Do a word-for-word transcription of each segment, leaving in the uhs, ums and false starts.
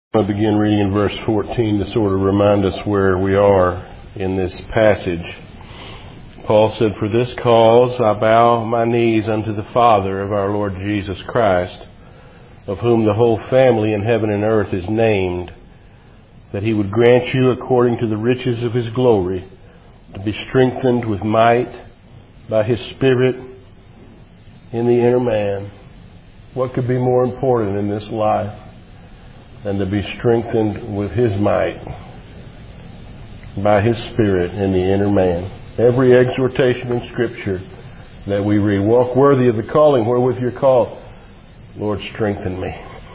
I'll begin reading in verse fourteen to sort of remind us where we are in this passage. Paul said, "For this cause I bow my knees unto the Father of our Lord Jesus Christ, of whom the whole family in heaven and earth is named, that he would grant you according to the riches of his glory to be strengthened with might by his Spirit in the inner man." What could be more important in this life than to be strengthened with his might by his Spirit in the inner man? Every exhortation in Scripture that we read, walk worthy of the calling wherewith you're called. Lord, strengthen me.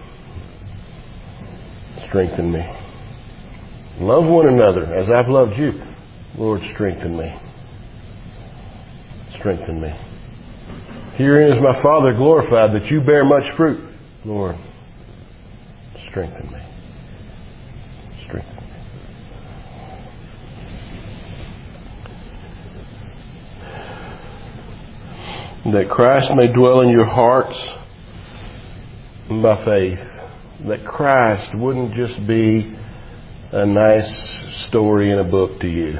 Strengthen me. Love one another as I've loved you. Lord, strengthen me. Strengthen me. Herein is my Father glorified, that you bear much fruit. Lord, strengthen me. Strengthen me. That Christ may dwell in your hearts by faith. That Christ wouldn't just be a nice story in a book to you.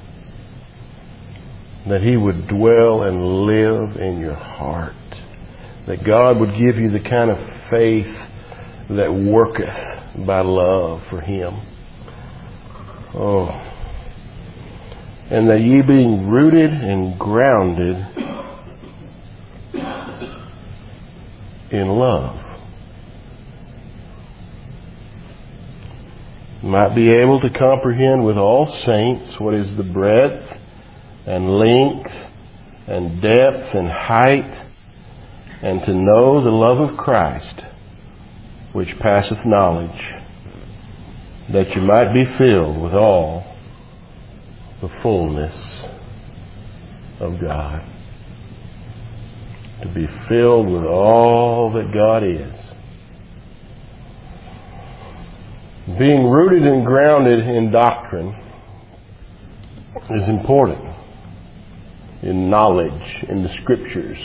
That he would dwell and live in your heart. That God would give you the kind of faith that worketh by love for him. Oh. And that ye being rooted and grounded in love might be able to comprehend with all saints what is the breadth and length and depth and height, and to know the love of Christ, which passeth knowledge, that you might be filled with all the fullness of God. To be filled with all that God is. Being rooted and grounded in doctrine is important. In knowledge, in the Scriptures.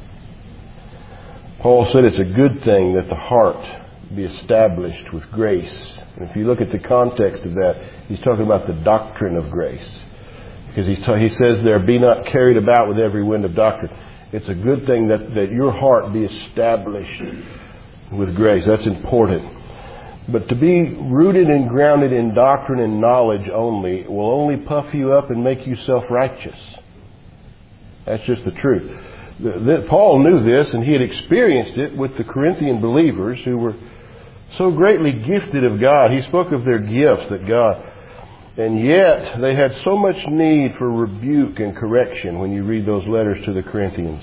Paul said it's a good thing that the heart be established with grace. And if you look at the context of that, he's talking about the doctrine of grace. Because he, ta- he says there, be not carried about with every wind of doctrine. It's a good thing that, that your heart be established with grace. That's important. But to be rooted and grounded in doctrine and knowledge only will only puff you up and make you self-righteous. That's just the truth. The, the, Paul knew this, and he had experienced it with the Corinthian believers who were so greatly gifted of God. He spoke of their gifts that God, and yet they had so much need for rebuke and correction when you read those letters to the Corinthians.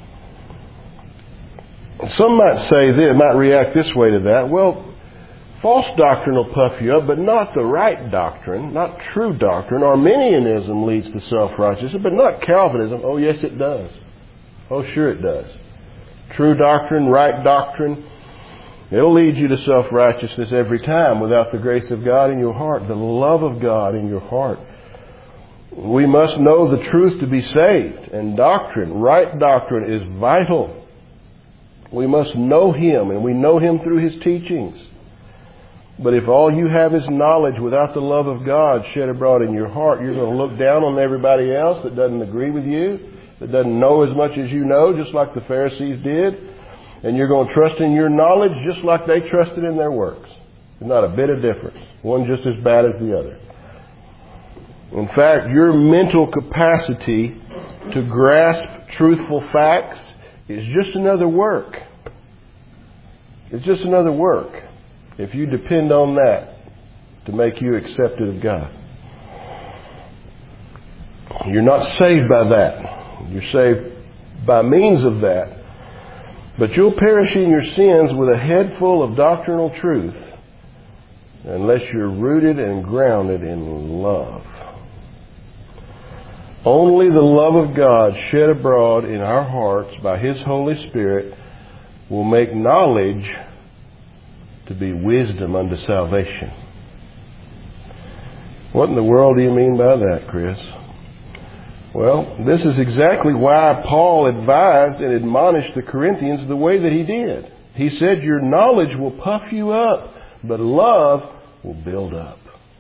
Some might say this, might react this way to that. Well, false doctrine will puff you up, but not the right doctrine, not true doctrine. Arminianism leads to self-righteousness, but not Calvinism. Oh, yes, it does. Oh, sure it does. True doctrine, right doctrine, it'll lead you to self-righteousness every time without the grace of God in your heart, the love of God in your heart. We must know the truth to be saved, and doctrine, right doctrine, is vital. We must know Him, and we know Him through His teachings. But if all you have is knowledge without the love of God shed abroad in your heart, you're going to look down on everybody else that doesn't agree with you, that doesn't know as much as you know, just like the Pharisees did. And you're going to trust in your knowledge just like they trusted in their works. There's not a bit of difference. One just as bad as the other. In fact, your mental capacity to grasp truthful facts is just another work. It's just another work. If you depend on that to make you accepted of God. You're not saved by that. You're saved by means of that. But you'll perish in your sins with a head full of doctrinal truth unless you're rooted and grounded in love. Only the love of God shed abroad in our hearts by His Holy Spirit will make knowledge to be wisdom unto salvation. What in the world do you mean by that, Chris? Well, this is exactly why Paul advised and admonished the Corinthians the way that he did. He said, your knowledge will puff you up, But love will build up.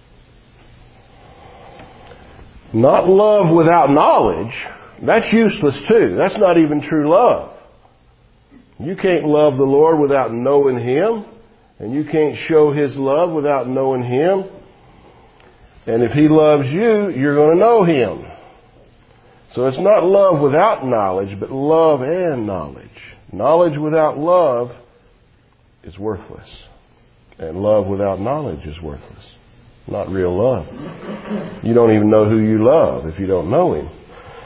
Not love without knowledge. That's useless too. That's not even true love. You can't love the Lord without knowing Him. And you can't show His love without knowing Him. And if He loves you, you're going to know Him. So it's not love without knowledge, but love and knowledge. Knowledge without love is worthless. And love without knowledge is worthless. Not real love. You don't even know who you love if you don't know Him.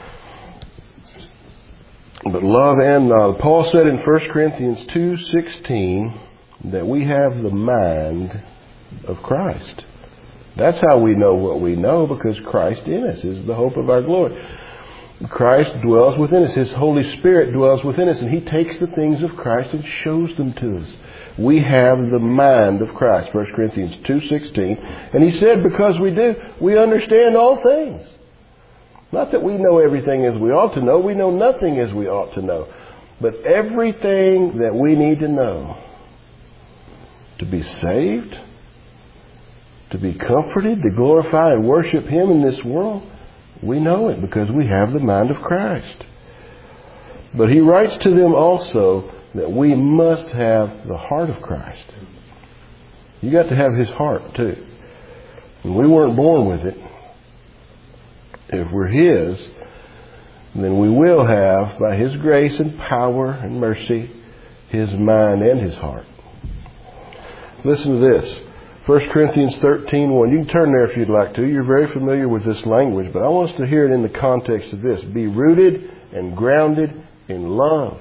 But love and knowledge. Paul said in First Corinthians two sixteen that we have the mind of Christ. That's how we know what we know, because Christ in us is the hope of our glory. Christ dwells within us. His Holy Spirit dwells within us, and He takes the things of Christ and shows them to us. We have the mind of Christ, First Corinthians two sixteen. And he said because we do, we understand all things. Not that we know everything as we ought to know. We know nothing as we ought to know. But everything that we need to know to be saved, to be comforted, to glorify and worship Him in this world, we know it because we have the mind of Christ. But he writes to them also that we must have the heart of Christ. You got to have His heart too. And we weren't born with it. If we're His, then we will have, by His grace and power and mercy, His mind and His heart. Listen to this. First Corinthians thirteen one. You can turn there if you'd like to. You're very familiar with this language, but I want us to hear it in the context of this. Be rooted and grounded in love.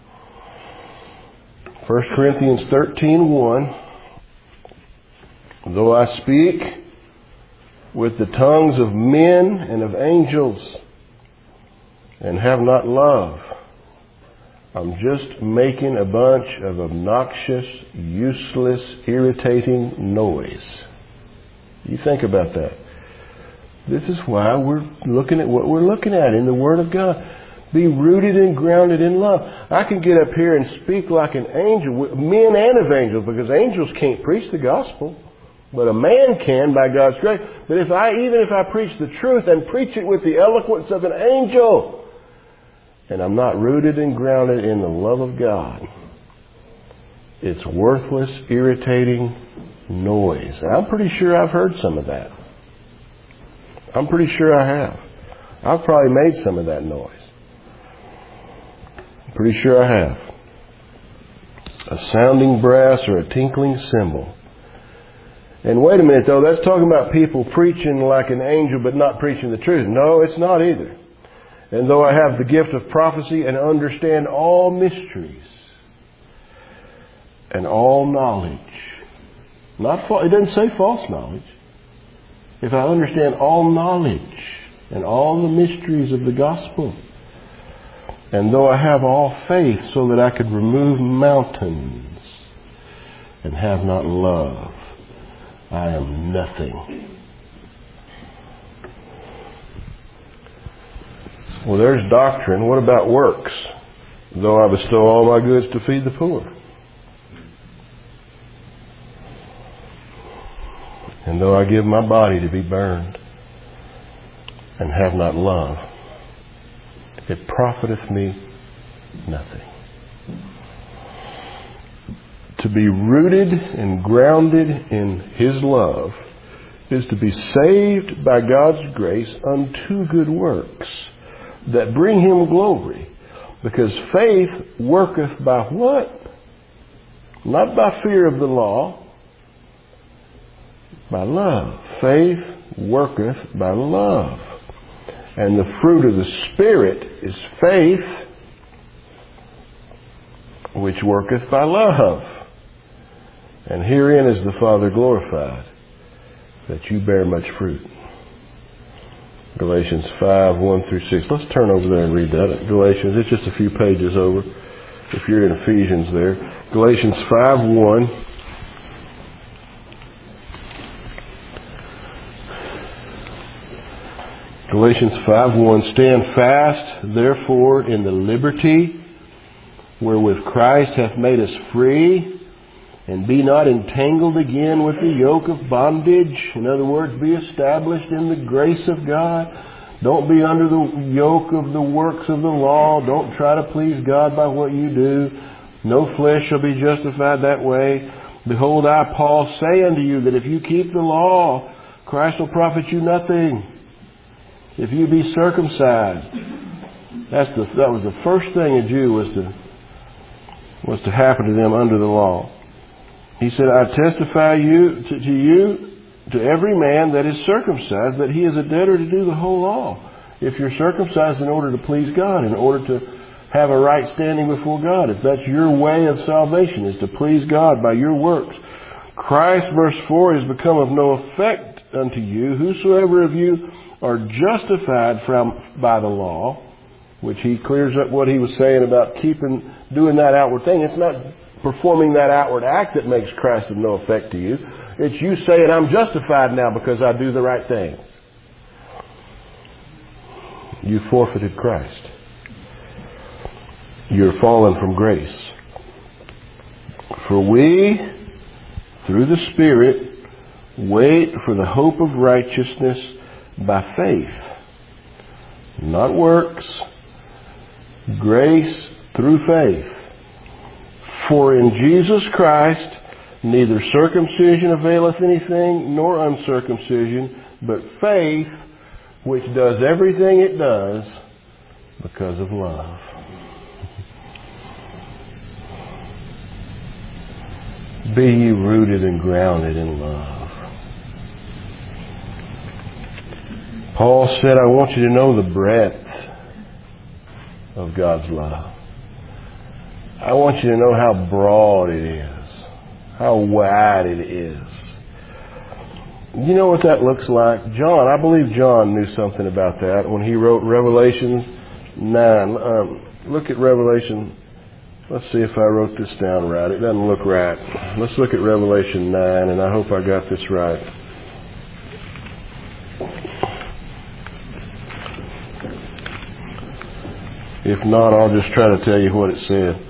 First Corinthians thirteen one. Though I speak with the tongues of men and of angels and have not love, I'm just making a bunch of obnoxious, useless, irritating noise. You think about that. This is why we're looking at what we're looking at in the Word of God. Be rooted and grounded in love. I can get up here and speak like an angel, men and of angels, because angels can't preach the gospel. But a man can by God's grace. But if I, even if I preach the truth and preach it with the eloquence of an angel, and I'm not rooted and grounded in the love of God, it's worthless, irritating noise. And I'm pretty sure I've heard some of that. I'm pretty sure I have. I've probably made some of that noise. I'm pretty sure I have. A sounding brass or a tinkling cymbal. And wait a minute though, that's talking about people preaching like an angel but not preaching the truth. No, it's not either. And though I have the gift of prophecy and understand all mysteries and all knowledge. Not fa- it doesn't say false knowledge. If I understand all knowledge and all the mysteries of the gospel, and though I have all faith so that I could remove mountains and have not love, I am nothing. Well, there's doctrine. What about works? Though I bestow all my goods to feed the poor. And though I give my body to be burned and have not love, it profiteth me nothing. To be rooted and grounded in His love is to be saved by God's grace unto good works that bring Him glory. Because faith worketh by what? Not by fear of the law, by love. Faith worketh by love. And the fruit of the Spirit is faith, which worketh by love. And herein is the Father glorified, that you bear much fruit. Galatians five, one through six. Let's turn over there and read that. Galatians, it's just a few pages over. If you're in Ephesians there. Galatians five, one. Galatians five, one. Stand fast, therefore, in the liberty wherewith Christ hath made us free, And be not entangled again with the yoke of bondage. In other words, be established in the grace of God. Don't be under the yoke of the works of the law. Don't try to please God by what you do. No flesh shall be justified that way. Behold, I, Paul, say unto you that if you keep the law, Christ will profit you nothing. If you be circumcised. That's the, that was the first thing a Jew was to, was to happen to them under the law. He said, I testify you to, to you, to every man that is circumcised, that he is a debtor to do the whole law. If you're circumcised in order to please God, in order to have a right standing before God, if that's your way of salvation, is to please God by your works. Christ, verse four, is become of no effect unto you. Whosoever of you are justified from by the law, which he clears up what he was saying about keeping, doing that outward thing. It's not performing that outward act that makes Christ of no effect to you. It's you saying, I'm justified now because I do the right things. You forfeited Christ. You're fallen from grace. For we, through the Spirit, wait for the hope of righteousness by faith. Not works. Grace through faith. For in Jesus Christ neither circumcision availeth anything, nor uncircumcision, but faith which does everything it does because of love. Be ye rooted and grounded in love. Paul said, I want you to know the breadth of God's love. I want you to know how broad it is, how wide it is. You know what that looks like? John, I believe John knew something about that when he wrote Revelation nine. Um, look at Revelation. Let's see if I wrote this down right. It doesn't look right. Let's look at Revelation nine, and I hope I got this right. If not, I'll just try to tell you what it said.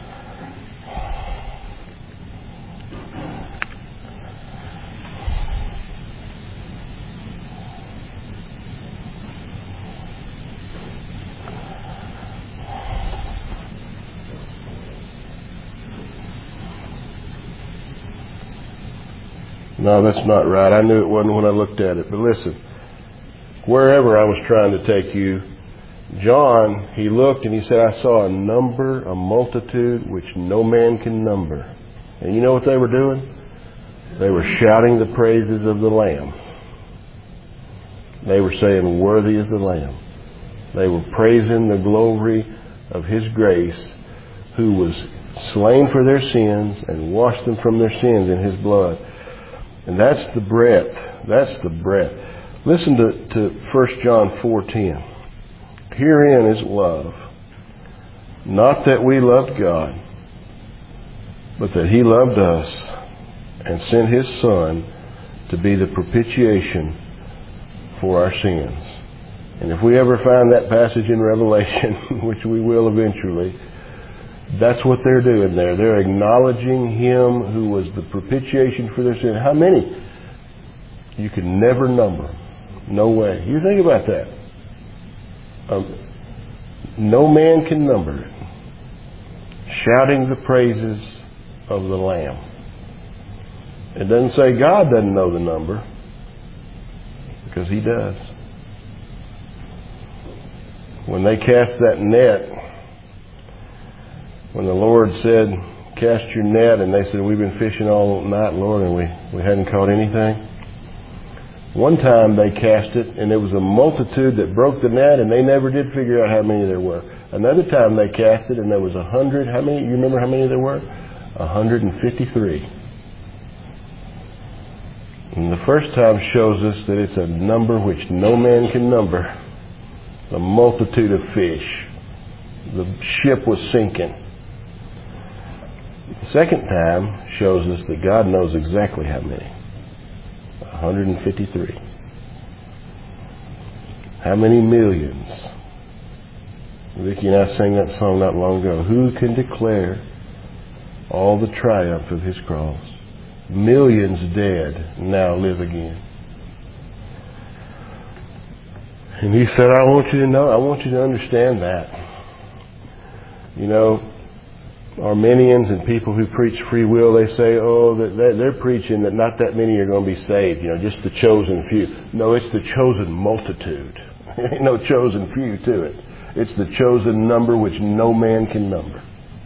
No, that's not right. I knew it wasn't when I looked at it. But listen, wherever I was trying to take you, John, he looked and he said, I saw a number, a multitude, which no man can number. And you know what they were doing? They were shouting the praises of the Lamb. They were saying, worthy is the Lamb. They were praising the glory of His grace, who was slain for their sins and washed them from their sins in His blood. And that's the breadth. That's the breadth. Listen to, to First John four ten. Herein is love, not that we loved God, but that He loved us and sent His Son to be the propitiation for our sins. And if we ever find that passage in Revelation, which we will eventually, that's what they're doing there. They're acknowledging Him who was the propitiation for their sin. How many? You can never number. No way. You think about that. Um, no man can number it. Shouting the praises of the Lamb. It doesn't say God doesn't know the number, because He does. When they cast that net, when the Lord said, cast your net, and they said, we've been fishing all night, Lord, and we, we hadn't caught anything. One time they cast it, and there was a multitude that broke the net, and they never did figure out how many there were. Another time they cast it, and there was a hundred. How many? You remember how many there were? A hundred and fifty-three. And the first time shows us that it's a number which no man can number. A multitude of fish. The ship was sinking. The second time shows us that God knows exactly how many. one hundred fifty-three. How many millions? Vicki and I sang that song not long ago. Who can declare all the triumph of His cross? millions dead now live again. And he said, I want you to know, I want you to understand that. You know, Arminians and people who preach free will, they say, oh, that they're preaching that not that many are going to be saved, you know, just the chosen few. No, it's the chosen multitude. There ain't no chosen few to it. It's the chosen number which no man can number.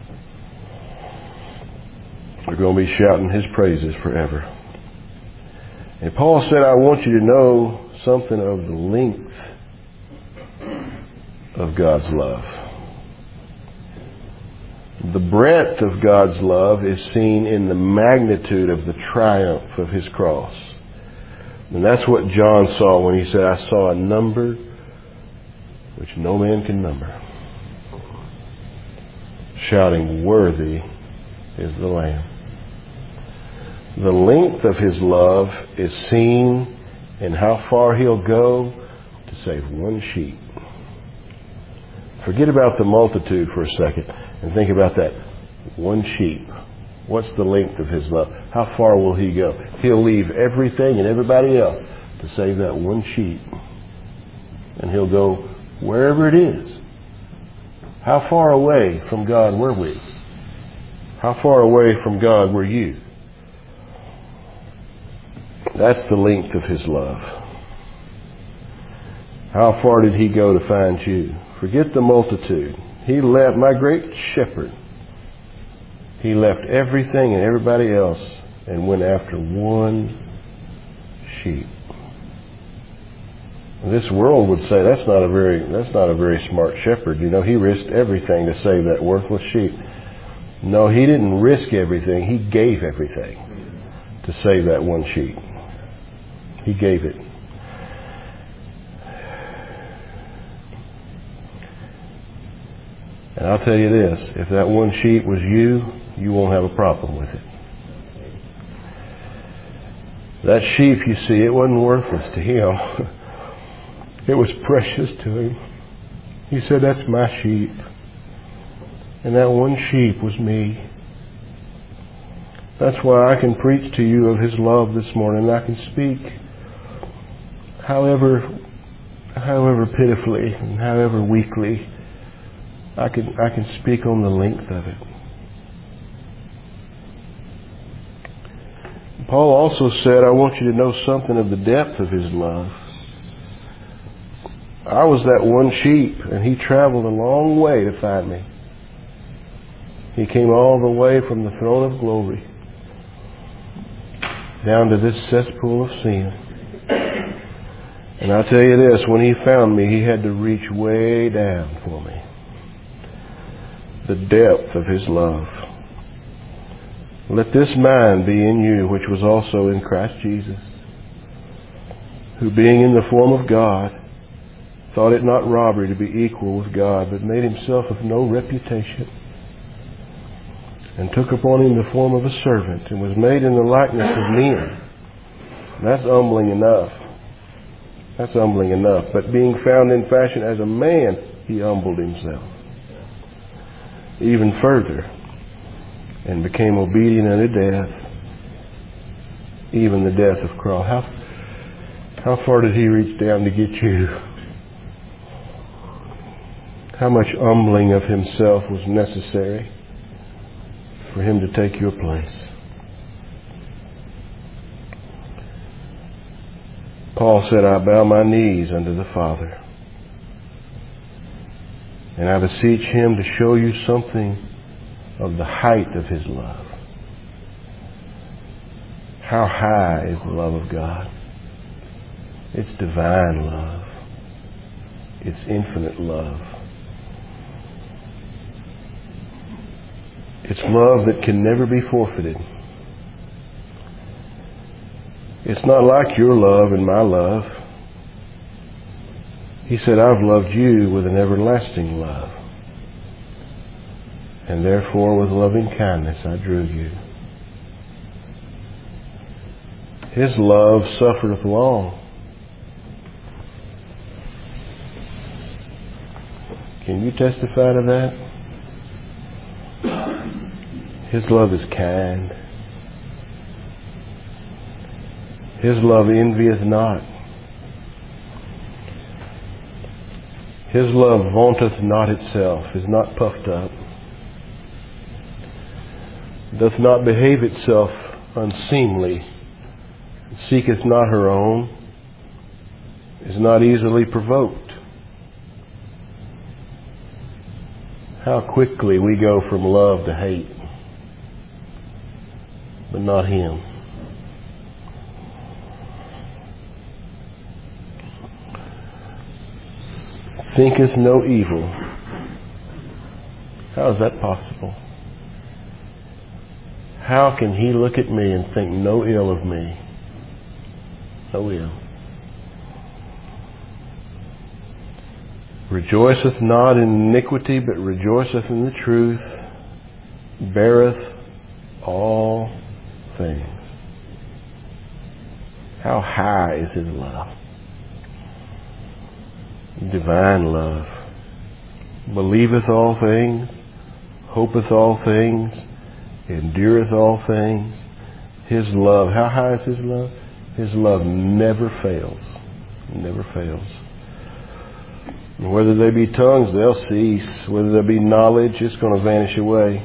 They're going to be shouting his praises forever. And Paul said, I want you to know something of the length of God's love. The breadth of God's love is seen in the magnitude of the triumph of his cross. And that's what John saw when he said, I saw a number which no man can number. Shouting, worthy is the Lamb. The length of his love is seen in how far he'll go to save one sheep. Forget about the multitude for a second and think about that one sheep. What's the length of his love? How far will he go? He'll leave everything and everybody else to save that one sheep. And he'll go wherever it is. How far away from God were we? How far away from God were you? That's the length of his love. How far did he go to find you? Forget the multitude. He left, my great shepherd, he left everything and everybody else and went after one sheep. This world would say that's not a very that's not a very smart shepherd. You know, he risked everything to save that worthless sheep. No, he didn't risk everything. He gave everything to save that one sheep. He gave it. And I'll tell you this, if that one sheep was you, you won't have a problem with it. That sheep, you see, it wasn't worthless to him. It was precious to him. He said, that's my sheep. And that one sheep was me. That's why I can preach to you of his love this morning. I can speak however, however pitifully and however weakly. I can, I can speak on the length of it. Paul also said, I want you to know something of the depth of his love. I was that one sheep, and he traveled a long way to find me. He came all the way from the throne of glory down to this cesspool of sin. And I'll tell you this, when he found me, he had to reach way down for me. The depth of his love. Let this mind be in you, which was also in Christ Jesus, who being in the form of God, thought it not robbery to be equal with God, but made himself of no reputation, and took upon him the form of a servant, and was made in the likeness of men. That's humbling enough. That's humbling enough. But being found in fashion as a man, he humbled himself even further, and became obedient unto death, even the death of cross. How, how far did he reach down to get you? How much humbling of himself was necessary for him to take your place? Paul said, I bow my knees unto the Father, and I beseech him to show you something of the height of his love. How high is the love of God? It's divine love. It's infinite love. It's love that can never be forfeited. It's not like your love and my love. He said, I've loved you with an everlasting love, and therefore with loving kindness I drew you. His love suffereth long. Can you testify to that? His love is kind. His love envieth not. His love vaunteth not itself, is not puffed up, doth not behave itself unseemly, seeketh not her own, is not easily provoked. How quickly we go from love to hate, but not Him. Thinketh no evil. How is that possible? How can He look at me and think no ill of me? No ill. Rejoiceth not in iniquity, but rejoiceth in the truth. Beareth all things. How high is His love? Divine love. Believeth all things, hopeth all things, endureth all things. His love, how high is His love? His love never fails. Never fails. And whether there be tongues, they'll cease. Whether there be knowledge, it's going to vanish away.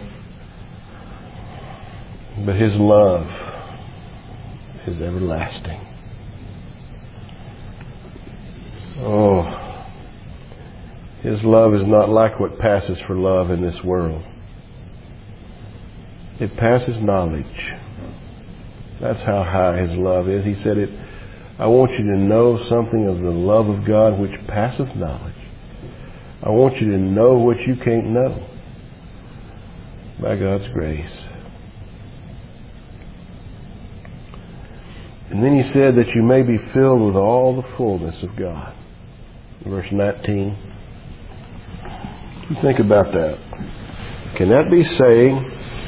But His love is everlasting. Oh, His love is not like what passes for love in this world. It passes knowledge. That's how high His love is. He said it, I want you to know something of the love of God which passeth knowledge. I want you to know what you can't know by God's grace. And then He said that you may be filled with all the fullness of God. Verse nineteen. You think about that. Can that be saying,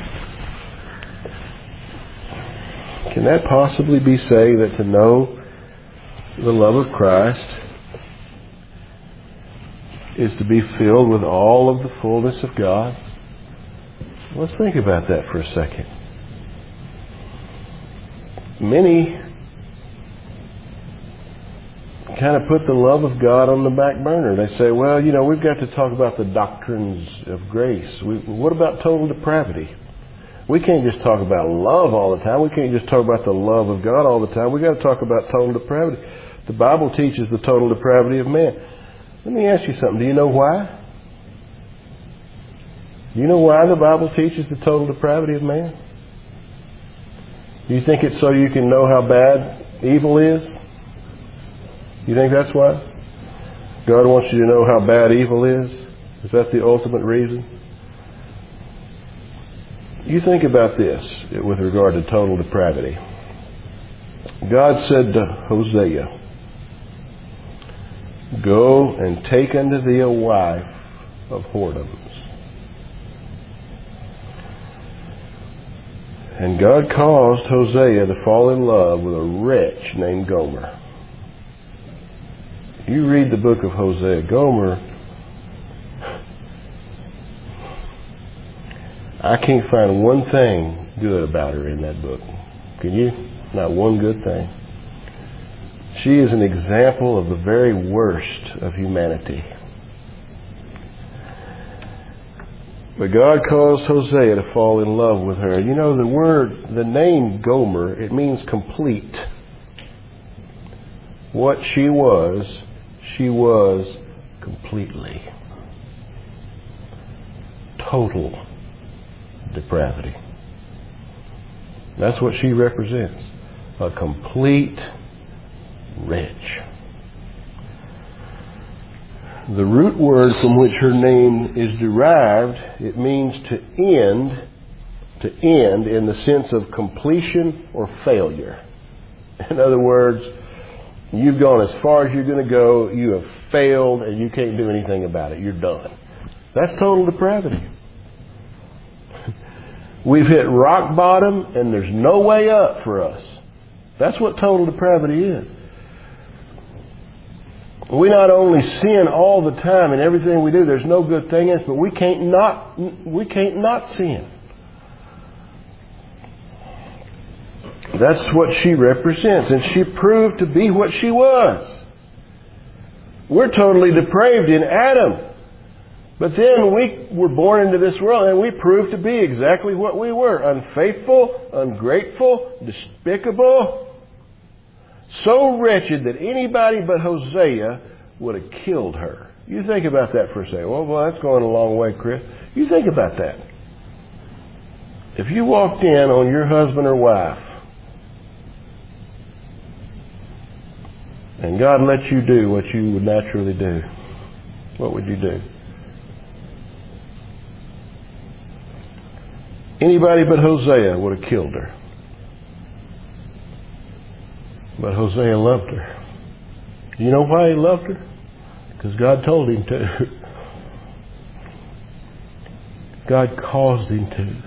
can that possibly be saying that to know the love of Christ is to be filled with all of the fullness of God? Let's think about that for a second. Many kind of put the love of God on the back burner. They say, well, you know, we've got to talk about the doctrines of grace. We, what about total depravity? We can't just talk about love all the time. We can't just talk about the love of God all the time. We've got to talk about total depravity. The Bible teaches the total depravity of man. Let me ask you something. Do you know why? Do you know why the Bible teaches the total depravity of man? Do you think it's so you can know how bad evil is? You think that's why? God wants you to know how bad evil is? Is that the ultimate reason? You think about this with regard to total depravity. God said to Hosea, go and take unto thee a wife of whoredoms. And God caused Hosea to fall in love with a wretch named Gomer. You read the book of Hosea. Gomer, I can't find one thing good about her in that book. Can you? Not one good thing. She is an example of the very worst of humanity. But God caused Hosea to fall in love with her. You know, the word, the name Gomer, it means complete. What she was, she was completely. Total depravity. That's what she represents. A complete wretch. The root word from which her name is derived, it means to end, to end in the sense of completion or failure. In other words, you've gone as far as you're going to go, you have failed, and you can't do anything about it. You're done. That's total depravity. We've hit rock bottom, and there's no way up for us. That's what total depravity is. We not only sin all the time in everything we do, there's no good thing in us, but we can't not, we can't not sin. That's what she represents. And she proved to be what she was. We're totally depraved in Adam. But then we were born into this world and we proved to be exactly what we were. Unfaithful, ungrateful, despicable. So wretched that anybody but Hosea would have killed her. You think about that for a second. Well, well, that's going a long way, Chris. You think about that. If you walked in on your husband or wife and God let you do what you would naturally do, what would you do? Anybody but Hosea would have killed her. But Hosea loved her. You know why he loved her? Because God told him to. God caused him to.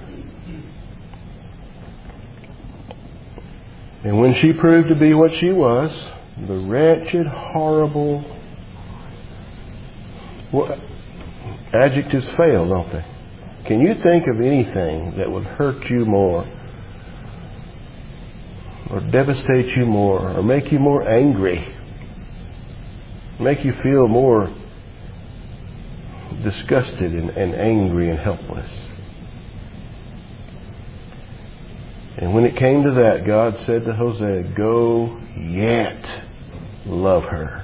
And when she proved to be what she was, the wretched, horrible... Well, adjectives fail, don't they? Can you think of anything that would hurt you more, or devastate you more, or make you more angry, make you feel more disgusted and, and angry and helpless? And when it came to that, God said to Hosea, go yet love her,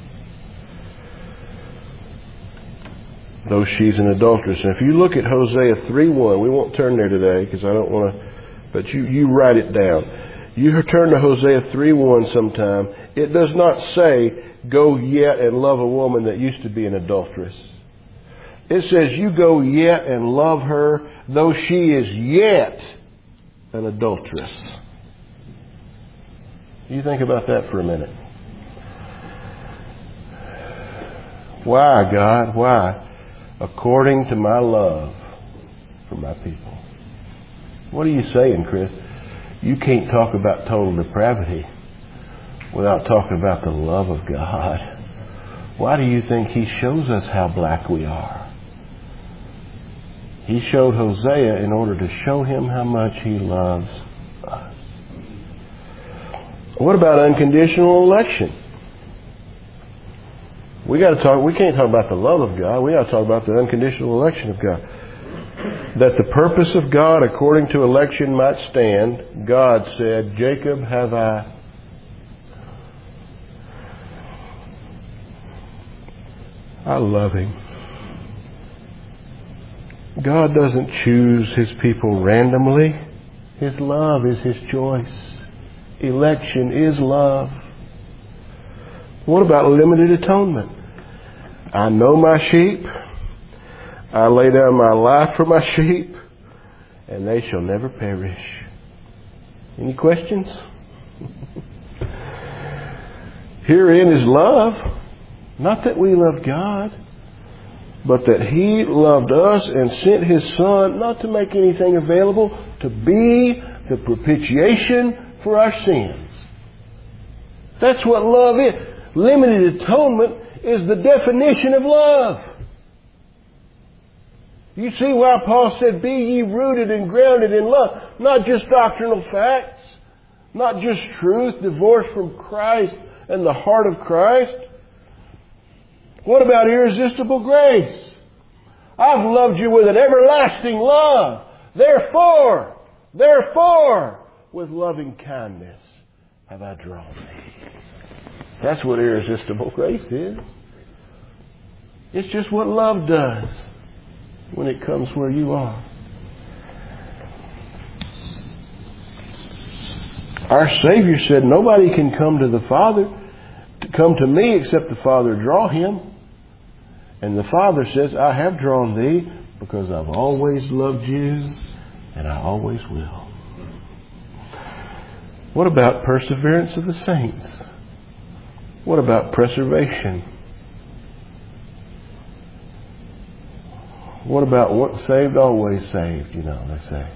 though she's an adulteress. And if you look at Hosea three one, we won't turn there today because I don't want to, but you, you write it down. You turn to Hosea three one sometime. It does not say, go yet and love a woman that used to be an adulteress. It says, you go yet and love her, though she is yet an adulteress. You think about that for a minute. Why, God? Why? According to my love for my people. What are you saying, Chris? You can't talk about total depravity without talking about the love of God. Why do you think He shows us how black we are? He showed Hosea in order to show him how much He loves us. What about unconditional election? We got to talk. We can't talk about the love of God. We got to talk about the unconditional election of God. That the purpose of God according to election might stand, God said, Jacob have I. I love him. God doesn't choose His people randomly. His love is His choice. Election is love. What about limited atonement? I know my sheep. I lay down my life for my sheep, and they shall never perish. Any questions? Herein is love. Not that we love God, but that He loved us and sent His Son not to make anything available, to be the propitiation for our sins. That's what love is. Limited atonement is the definition of love. You see why Paul said, be ye rooted and grounded in love. Not just doctrinal facts, not just truth divorced from Christ and the heart of Christ. What about irresistible grace? I've loved you with an everlasting love. Therefore, therefore, with loving kindness have I drawn thee. That's what irresistible grace is. It's just what love does when it comes where you are. Our Savior said nobody can come to the Father, to come to me except the Father draw him. And the Father says, I have drawn thee because I've always loved you and I always will. What about perseverance of the saints? What about preservation? What about once saved, always saved, you know, they say.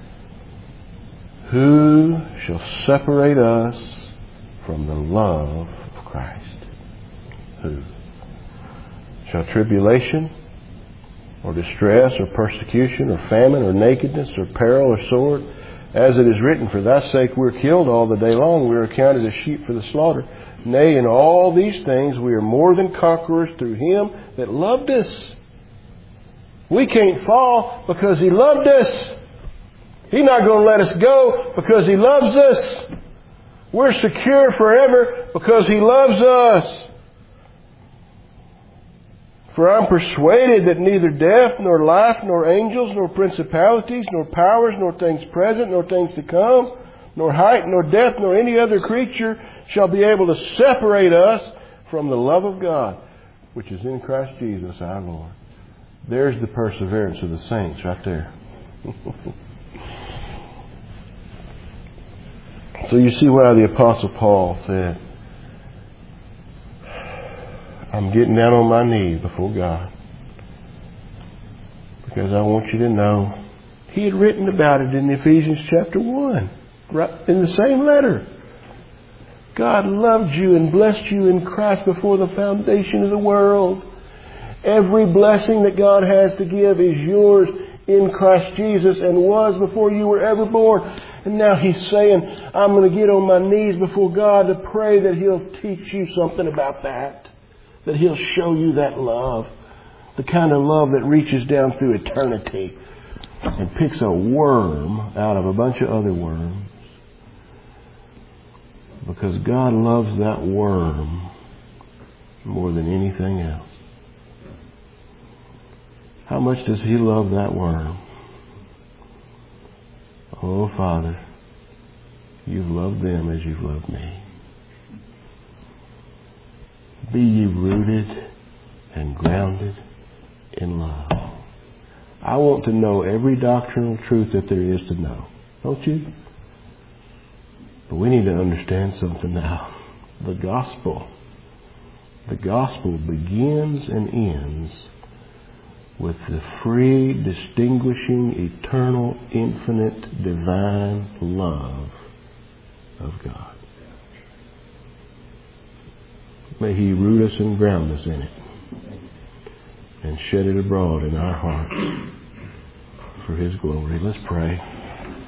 Who shall separate us from the love of Christ? Who? Shall tribulation, or distress, or persecution, or famine, or nakedness, or peril, or sword? As it is written, for thy sake we're killed all the day long. We are accounted as sheep for the slaughter. Nay, in all these things we are more than conquerors through Him that loved us. We can't fall because He loved us. He's not going to let us go because He loves us. We're secure forever because He loves us. For I'm persuaded that neither death, nor life, nor angels, nor principalities, nor powers, nor things present, nor things to come, nor height, nor depth, nor any other creature shall be able to separate us from the love of God, which is in Christ Jesus our Lord. There's the perseverance of the saints right there. So you see why the Apostle Paul said, I'm getting down on my knees before God. Because I want you to know, he had written about it in Ephesians chapter one, right in the same letter. God loved you and blessed you in Christ before the foundation of the world. Every blessing that God has to give is yours in Christ Jesus and was before you were ever born. And now He's saying, I'm going to get on my knees before God to pray that He'll teach you something about that. That He'll show you that love. The kind of love that reaches down through eternity and picks a worm out of a bunch of other worms. Because God loves that worm more than anything else. How much does He love that worm? Oh, Father, You've loved them as You've loved me. Be ye rooted and grounded in love. I want to know every doctrinal truth that there is to know. Don't you? But we need to understand something now. The gospel. The gospel begins and ends with the free, distinguishing, eternal, infinite, divine love of God. May He root us and ground us in it and shed it abroad in our hearts for His glory. Let's pray.